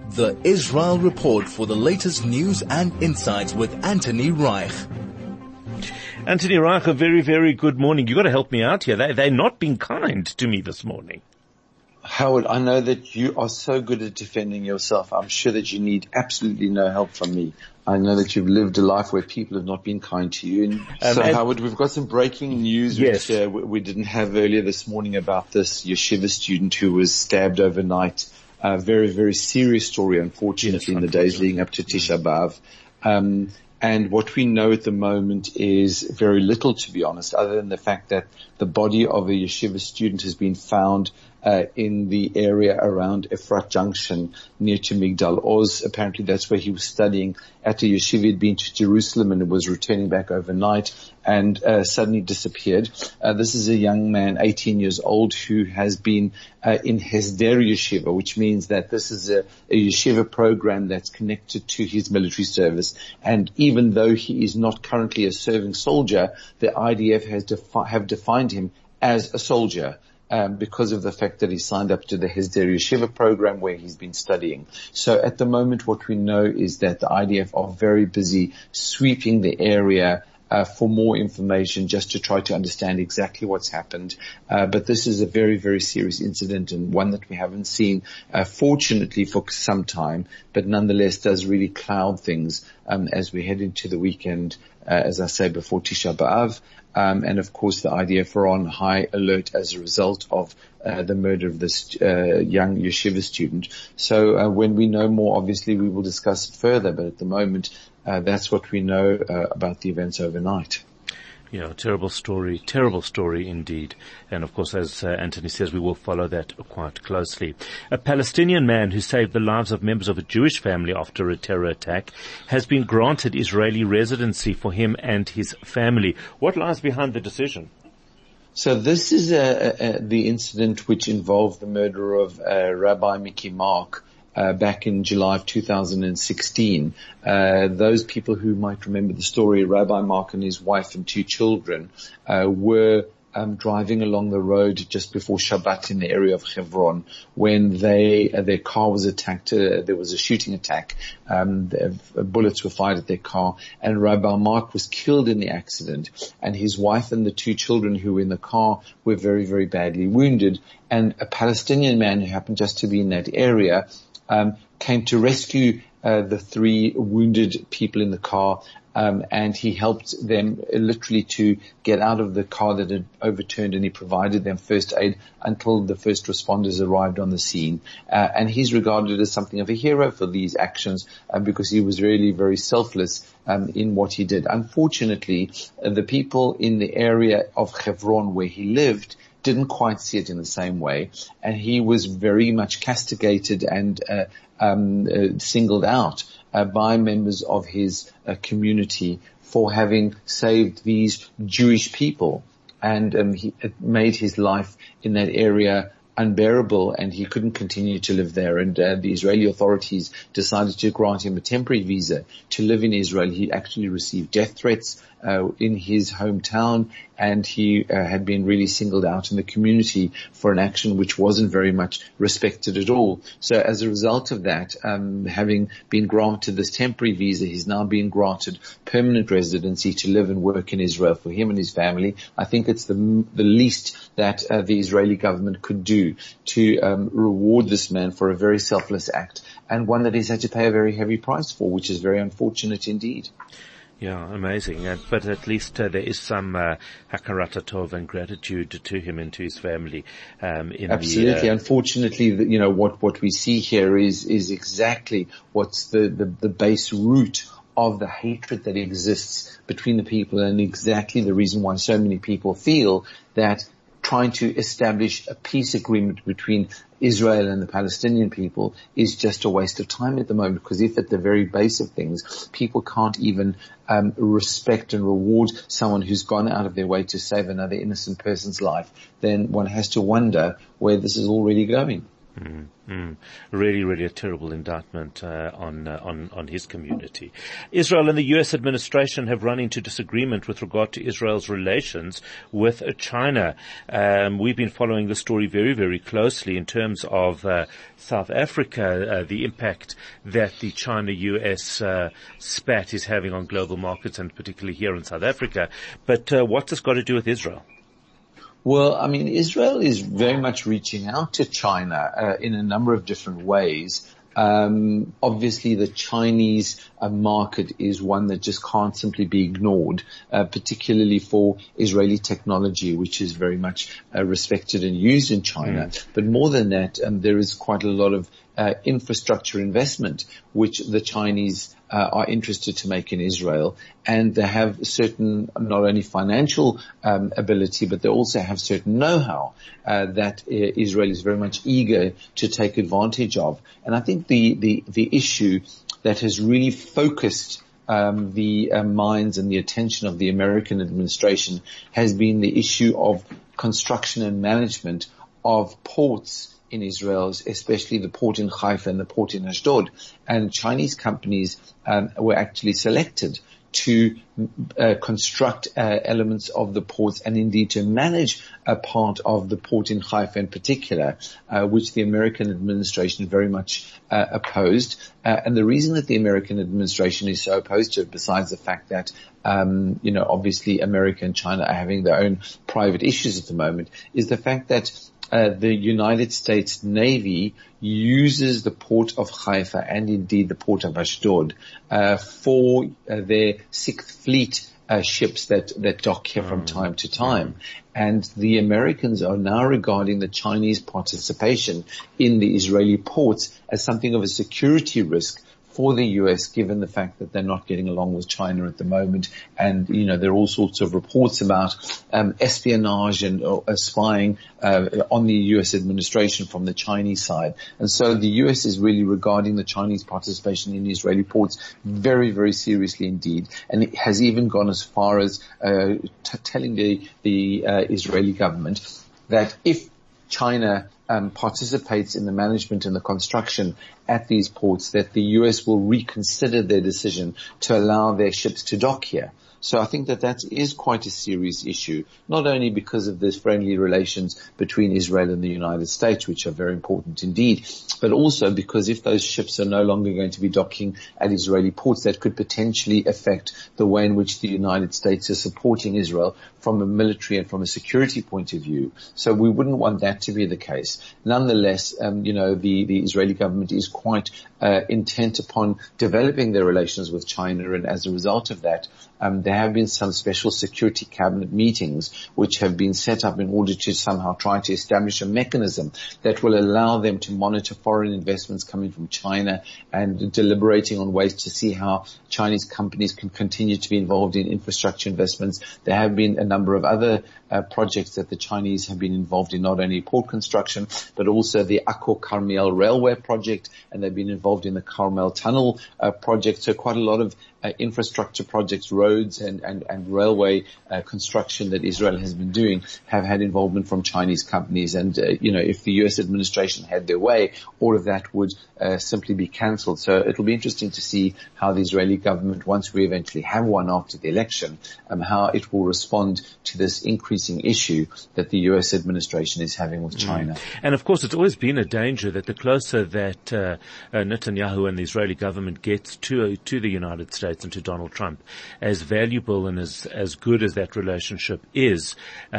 The Israel Report for the latest news and insights with Anthony Reich. Anthony Reich, a very, very good morning. You've got to help me out here. They're not being kind to me this morning. Howard, I know that you are so good at defending yourself. I'm sure that you need absolutely no help from me. I know that you've lived a life where people have not been kind to you. And Howard, we've got some breaking news yes. which we didn't have earlier this morning about this yeshiva student who was stabbed overnight. A very, very serious story, unfortunately, in the days leading up to Tisha B'Av. And what we know at the moment is very little, to be honest, other than the fact that the body of a yeshiva student has been found in the area around Efrat Junction near to Migdal Oz. Apparently that's where he was studying at a yeshiva. He'd been to Jerusalem and was returning back overnight and suddenly disappeared. This is a young man, 18 years old, who has been in Hesder Yeshiva, which means that this is a yeshiva program that's connected to his military service. And even though he is not currently a serving soldier, the IDF have defined him as a soldier. Because of the fact that he signed up to the Hesder Yeshiva program where he's been studying. So at the moment what we know is that the IDF are very busy sweeping the area for more information just to try to understand exactly what's happened. But this is a very, very serious incident and one that we haven't seen, fortunately for some time, but nonetheless does really cloud things, as we head into the weekend, as I say, before Tisha B'Av. And of course the IDF are on high alert as a result of the murder of this young yeshiva student. So when we know more, obviously we will discuss it further, but at the moment that's what we know about the events overnight. Yeah, terrible story indeed. And of course, as Anthony says, we will follow that quite closely. A Palestinian man who saved the lives of members of a Jewish family after a terror attack has been granted Israeli residency for him and his family. What lies behind the decision? So this is the incident which involved the murder of Rabbi Mickey Mark back in July of 2016. Those people who might remember the story, Rabbi Mark and his wife and two children were driving along the road just before Shabbat in the area of Hebron when their car was attacked. There was a shooting attack. Bullets were fired at their car, and Rabbi Mark was killed in the accident, and his wife and the two children who were in the car were very, very badly wounded. And a Palestinian man who happened just to be in that area came to rescue the three wounded people in the car, and he helped them literally to get out of the car that had overturned, and he provided them first aid until the first responders arrived on the scene. And he's regarded as something of a hero for these actions because he was really very selfless in what he did. Unfortunately, the people in the area of Hebron where he lived didn't quite see it in the same way, and he was very much castigated and singled out by members of his community for having saved these Jewish people, and it made his life in that area unbearable, and he couldn't continue to live there. And the Israeli authorities decided to grant him a temporary visa to live in Israel. He actually received death threats in his hometown, and he had been really singled out in the community for an action which wasn't very much respected at all. So as a result of that, having been granted this temporary visa, he's now being granted permanent residency to live and work in Israel for him and his family. I think it's the least that the Israeli government could do to reward this man for a very selfless act, and one that he's had to pay a very heavy price for, which is very unfortunate indeed. Yeah, amazing. But at least there is some hakarat tov and gratitude to him and to his family. Absolutely. Unfortunately, what we see here is exactly what's the base root of the hatred that exists between the people, and exactly the reason why so many people feel that trying to establish a peace agreement between Israel and the Palestinian people is just a waste of time at the moment, because if at the very base of things people can't even respect and reward someone who's gone out of their way to save another innocent person's life, then one has to wonder where this is all really going. Really, really a terrible indictment on his community. Israel and the U.S. administration have run into disagreement with regard to Israel's relations with China. We've been following the story very, very closely in terms of South Africa, the impact that the China-U.S. spat is having on global markets, and particularly here in South Africa. But what's this got to do with Israel? Well, I mean, Israel is very much reaching out to China in a number of different ways. Obviously, the Chinese market is one that just can't simply be ignored, particularly for Israeli technology, which is very much respected and used in China. But more than that, there is quite a lot of infrastructure investment which the Chinese are interested to make in Israel, and they have certain not only financial ability, but they also have certain know-how that Israel is very much eager to take advantage of. And I think the issue that has really focused the minds and the attention of the American administration has been the issue of construction and management of ports in Israel, especially the port in Haifa and the port in Ashdod. And Chinese companies were actually selected to construct elements of the ports, and indeed to manage a part of the port in Haifa in particular, which the American administration very much opposed. And the reason that the American administration is so opposed to it, besides the fact that obviously America and China are having their own private issues at the moment, is the fact that the United States Navy uses the port of Haifa and indeed the port of Ashdod for their Sixth Fleet ships that dock here from time to time. And the Americans are now regarding the Chinese participation in the Israeli ports as something of a security risk for the U.S., given the fact that they're not getting along with China at the moment. And, there are all sorts of reports about espionage and spying on the U.S. administration from the Chinese side. And so the U.S. is really regarding the Chinese participation in Israeli ports very, very seriously indeed. And it has even gone as far as telling the Israeli government that if China participates in the management and the construction at these ports, that the U.S. will reconsider their decision to allow their ships to dock here. So I think that is quite a serious issue, not only because of the friendly relations between Israel and the United States, which are very important indeed, but also because if those ships are no longer going to be docking at Israeli ports, that could potentially affect the way in which the United States is supporting Israel from a military and from a security point of view. So we wouldn't want that to be the case. Nonetheless, the Israeli government is quite intent upon developing their relations with China, and as a result of that, there have been some special security cabinet meetings which have been set up in order to somehow try to establish a mechanism that will allow them to monitor foreign investments coming from China, and deliberating on ways to see how Chinese companies can continue to be involved in infrastructure investments. There have been a number of other projects that the Chinese have been involved in, not only port construction, but also the Akko Carmel railway project, and they've been involved in the Carmel tunnel project. So quite a lot of infrastructure projects, roads and railway construction that Israel has been doing have had involvement from Chinese companies. And if the U.S. administration had their way, all of that would simply be cancelled. So it'll be interesting to see how the Israeli government, once we eventually have one after the election, how it will respond to this increasing issue that the U.S. administration is having with China. And of course, it's always been a danger that the closer that Netanyahu and the Israeli government gets to the United States and to Donald Trump, as valuable and as good as that relationship is,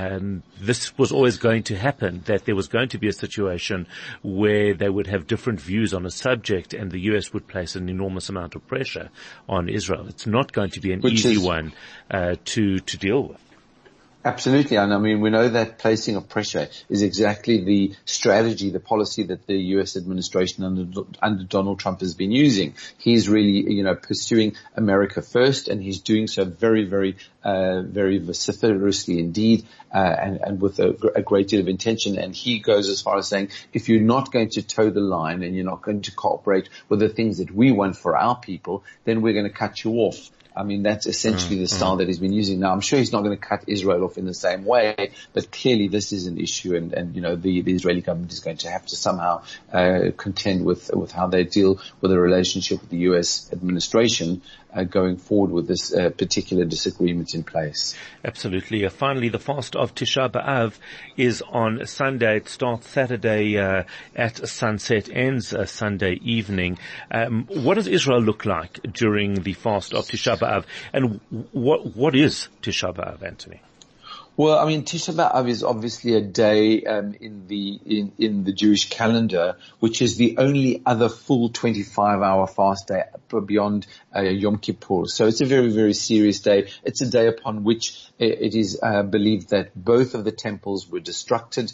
this was always going to happen, that there was going to be a situation where they would have different views on a subject, and the U.S. would place an enormous amount of pressure on Israel. It's not going to be an easy one to deal with. Absolutely. And I mean, we know that placing of pressure is exactly the strategy, the policy that the U.S. administration under Donald Trump has been using. He's really, pursuing America first, and he's doing so very, very, very vociferously indeed, and with a great deal of intention. And he goes as far as saying, if you're not going to toe the line and you're not going to cooperate with the things that we want for our people, then we're going to cut you off. I mean, that's essentially the style that he's been using. Now, I'm sure he's not going to cut Israel off in the same way, but clearly this is an issue, and the Israeli government is going to have to somehow contend with how they deal with the relationship with the U.S. administration going forward with this particular disagreement in place. Absolutely. Finally, the fast of Tisha B'Av is on Sunday. It starts Saturday at sunset, ends Sunday evening. What does Israel look like during the fast of Tisha B'Av, and what is Tisha B'Av, Anthony? Well, I mean, Tisha B'Av is obviously a day in the Jewish calendar, which is the only other full 25-hour fast day beyond Yom Kippur. So it's a very, very serious day. It's a day upon which it is believed that both of the temples were destroyed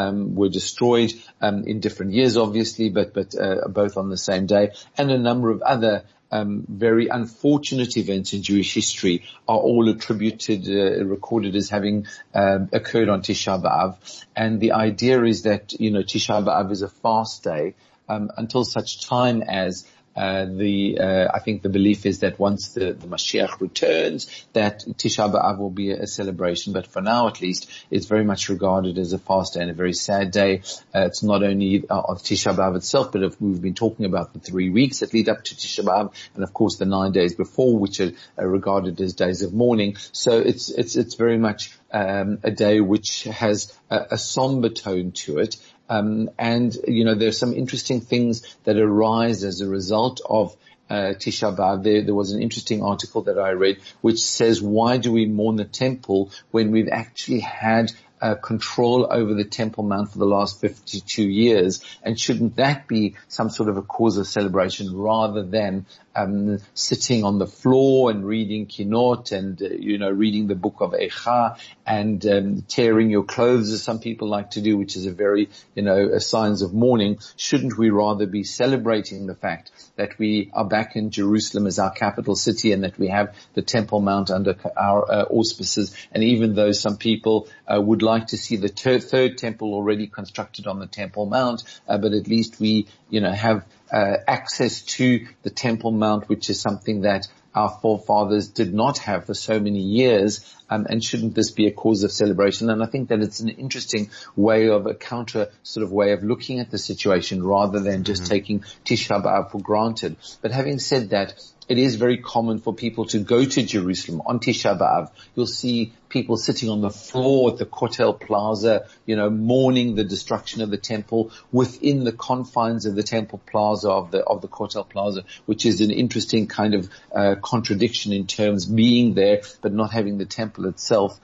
in different years, obviously, but both on the same day, and a number of other very unfortunate events in Jewish history are all recorded as having occurred on Tisha B'Av. And the idea is that, Tisha B'Av is a fast day until such time as I think the belief is that once the Mashiach returns, that Tisha B'Av will be a celebration. But for now, at least, it's very much regarded as a fast day and a very sad day. It's not only of Tisha B'Av itself, but we've been talking about the 3 weeks that lead up to Tisha B'Av, and of course the 9 days before, which are regarded as days of mourning. So it's very much a day which has a somber tone to it. There's some interesting things that arise as a result of Tisha B'Av. There was an interesting article that I read which says, why do we mourn the temple when we've actually had control over the Temple Mount for the last 52 years? And shouldn't that be some sort of a cause of celebration rather than sitting on the floor and reading Kinot and, reading the book of Eicha and tearing your clothes, as some people like to do, which is a very, signs of mourning? Shouldn't we rather be celebrating the fact that we are back in Jerusalem as our capital city and that we have the Temple Mount under our auspices? And even though some people would like to see the third temple already constructed on the Temple Mount, but at least we, have access to the Temple Mount, which is something that our forefathers did not have for so many years, and shouldn't this be a cause of celebration? And I think that it's an interesting way of a counter sort of way of looking at the situation rather than just taking Tisha B'Av for granted. But having said that, it is very common for people to go to Jerusalem on Tisha B'Av. You'll see people sitting on the floor at the Kotel Plaza, mourning the destruction of the temple within the confines of the Temple Plaza of the Kotel Plaza, which is an interesting kind of contradiction in terms being there but not having the temple itself.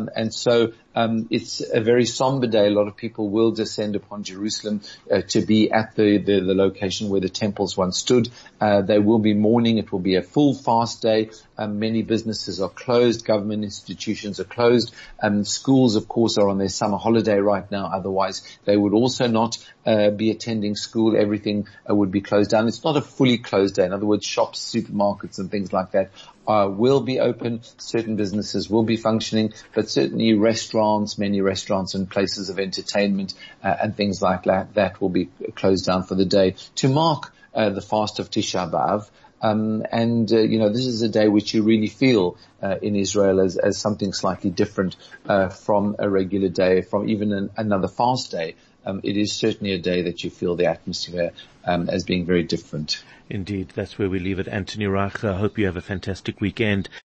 It's a very somber day. A lot of people will descend upon Jerusalem to be at the location where the temples once stood. They will be mourning. It will be a full fast day. Many businesses are closed. Government institutions are closed. Schools, of course, are on their summer holiday right now. Otherwise, they would also not be attending school. Everything would be closed down. It's not a fully closed day. In other words, shops, supermarkets, and things like that will be open. Certain businesses will be functioning, but certainly many restaurants and places of entertainment and things like that will be closed down for the day to mark the fast of Tisha B'Av. This is a day which you really feel in Israel as something slightly different from a regular day, from even another fast day. It is certainly a day that you feel the atmosphere as being very different. Indeed, that's where we leave it. Anthony Reich, I hope you have a fantastic weekend.